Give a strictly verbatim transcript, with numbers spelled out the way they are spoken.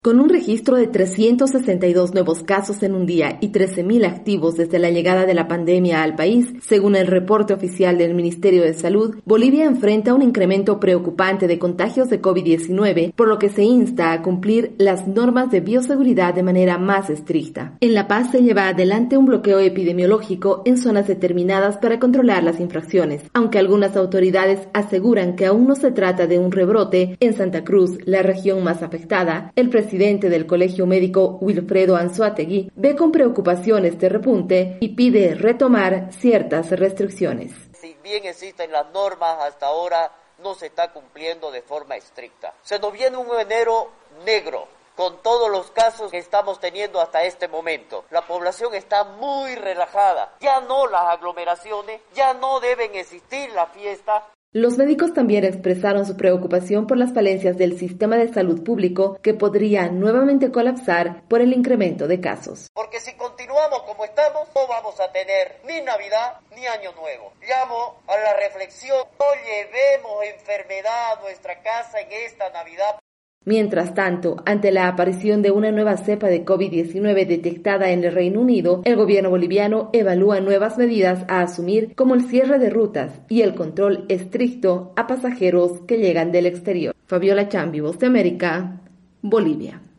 Con un registro de trescientos sesenta y dos nuevos casos en un día y trece mil activos desde la llegada de la pandemia al país, según el reporte oficial del Ministerio de Salud, Bolivia enfrenta un incremento preocupante de contagios de COVID diecinueve, por lo que se insta a cumplir las normas de bioseguridad de manera más estricta. En La Paz se lleva adelante un bloqueo epidemiológico en zonas determinadas para controlar las infracciones, aunque algunas autoridades aseguran que aún no se trata de un rebrote. En Santa Cruz, la región más afectada, el presidente presidente del Colegio Médico Wilfredo Anzoátegui ve con preocupación este repunte y pide retomar ciertas restricciones. Si bien existen las normas, hasta ahora no se está cumpliendo de forma estricta. Se nos viene un enero negro con todos los casos que estamos teniendo hasta este momento. La población está muy relajada. Ya no las aglomeraciones, ya no deben existir las fiestas. Los médicos también expresaron su preocupación por las falencias del sistema de salud público que podría nuevamente colapsar por el incremento de casos. Porque si continuamos como estamos, no vamos a tener ni Navidad ni Año Nuevo. Llamo a la reflexión, no llevemos enfermedad a nuestra casa en esta Navidad. Mientras tanto, ante la aparición de una nueva cepa de COVID diecinueve detectada en el Reino Unido, el gobierno boliviano evalúa nuevas medidas a asumir, como el cierre de rutas y el control estricto a pasajeros que llegan del exterior. Fabiola Chambi, Voz de América, Bolivia.